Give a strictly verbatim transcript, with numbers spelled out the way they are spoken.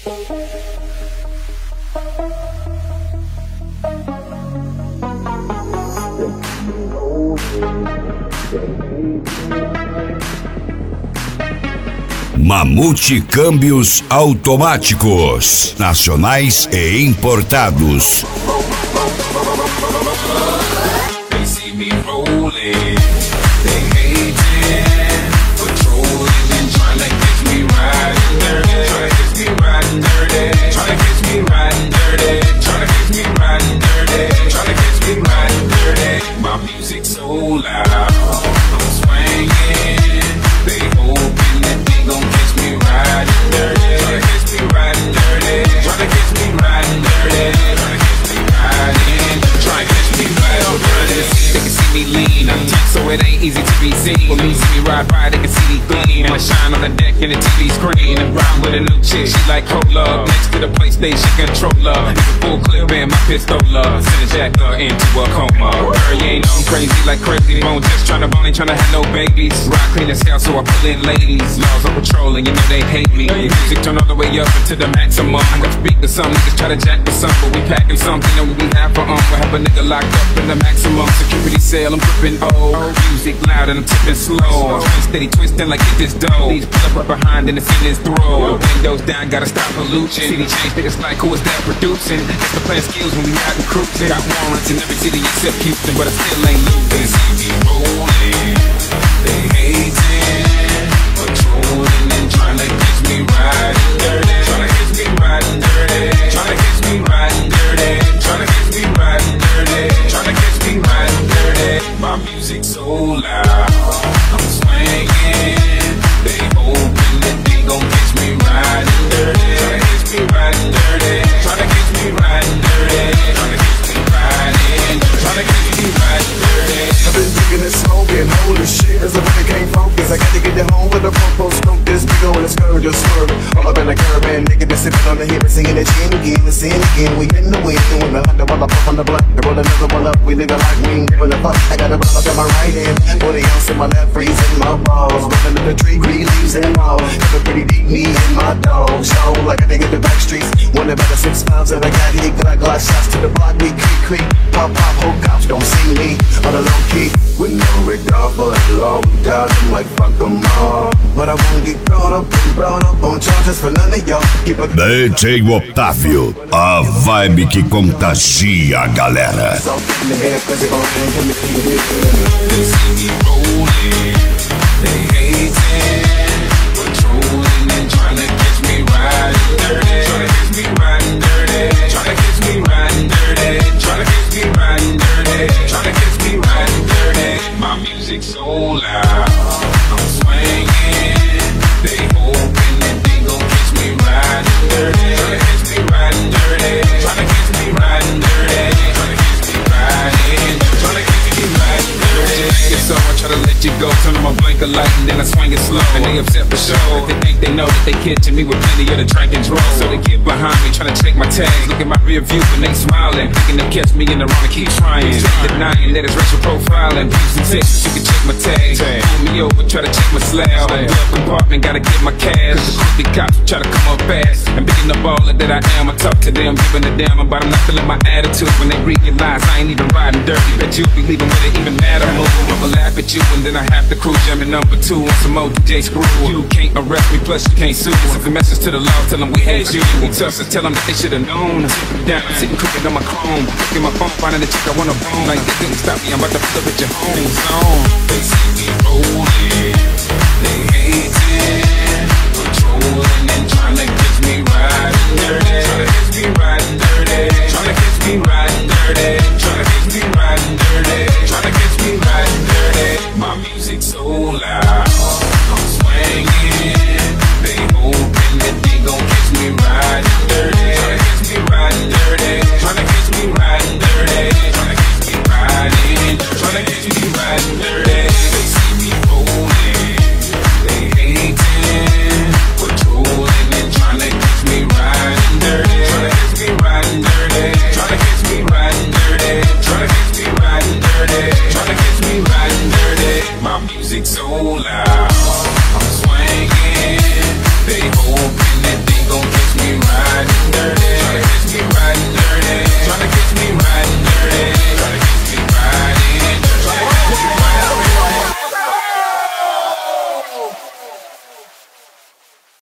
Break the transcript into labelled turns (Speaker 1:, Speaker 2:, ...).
Speaker 1: Mamute Câmbios Automáticos, nacionais e importados.
Speaker 2: It ain't easy to be seen. When me see me ride by, they can see me gleam. And I shine on the deck in the T V screen. And ride with a new chick, she like cola. Next to the PlayStation controller. It's a full clip and my pistola. Send a jacker into a coma. Girl, you ain't know I'm crazy like crazy bone. Just tryna bone, ain't tryna have no babies. Ride clean as hell, so I pull in ladies. Laws on patrol and you know they hate me. Music turn all the way up into the maximum. I got speakers, some niggas try to jack for some, but we packing something and we have for um. We have a nigga locked up in the maximum security cell. I'm gripping old. Music loud and I'm tipping slow. I'm steady twisting like get this dough. These pull up right behind and the scene is throw. Windows down, gotta stop pollution. City change, niggas like who is that producing? It's the playing skills when we out and cruising. Got warrants in every city except Houston, but I still ain't losing. They see me rolling, they hating, patrolling and trying to catch me riding dirty. Trying to catch me riding dirty. Trying to catch me riding dirty. Trying to catch me riding dirty. Trying to catch me riding dirty. My music so loud, I'm swinging. They hoping that they gon' catch me riding dirty. Tryna catch me riding dirty. Tryna catch me riding dirty. Tryna catch me riding. Tryna catch me riding dirty.
Speaker 3: I've been drinking and smoking, holy shit, as I really can't focus. I got to get it home with a popo smoke. This big ol' and skirt just swerving. All up in the caravan, nigga been sipping on the hip and singing that chin again, and singing again. We in the wind, doing the hunter while I puff on the blunt. And roll another one up, we living like we ain't giving a fuck. I got a blunt up in my right hand, forty ounce in my left, freezing my balls. Rolling up the tree, green leaves and all. Got a pretty deep me and my dog. Show like a nigga in the back streets. One about the six pounds that I got here. Got glass shots to the block, we creep, creep. Pop, pop, whole cops don't see me on the low key. With no regard for the law, we got them like fuck them all. But I won't get brought up and brought up on charges for none of y'all. Keep a
Speaker 1: D J Otávio, a vibe que contagia a galera.
Speaker 2: They see me rolling, they hating, patrolling and trying to catch me riding dirty. Trying to catch me riding dirty. Trying to catch me riding dirty. Trying to catch me riding dirty. Trying to catch me riding dirty. My music so loud, I'm swinging. They hoping that they gon' catch me riding dirty. Trying to catch me riding dirty. Trying to catch me riding dirty. Trying to catch me riding. Trying to catch me riding dirty. So I try to let you go, turn on my blinker light and then I swing it slow. And they upset for sure. They think they know that they catching me with plenty of the drink and drugs. So they get behind me trying to check my tags. Look at my rear view and they smiling, thinking they catch me in the wrong and keep trying. Denying that it's racial profiling. Houston, Texas, you can check my tags. Pull me over, try to check my slab. Glove compartment, gotta get my cash. Cause the quickly cops try to come up fast. And being the baller that I am, I talk to them, giving a damn about them, not feeling my attitude. When they realize I ain't even riding dirty, bet you be leaving where they even matter. Move, I'ma laugh at you and then I have to cruise. Jamming number two on some old D J screw. You can't arrest me, plus you can't sue. Send the message to the law, tell them we hate you. We tough, so tell them that they should've known. Sitting down, sitting crooked on my chrome. Looking my phone, finding the chick I wanna bone. Like they couldn't stop me, I'm about to flip at your home zone. They see me rolling, they hating.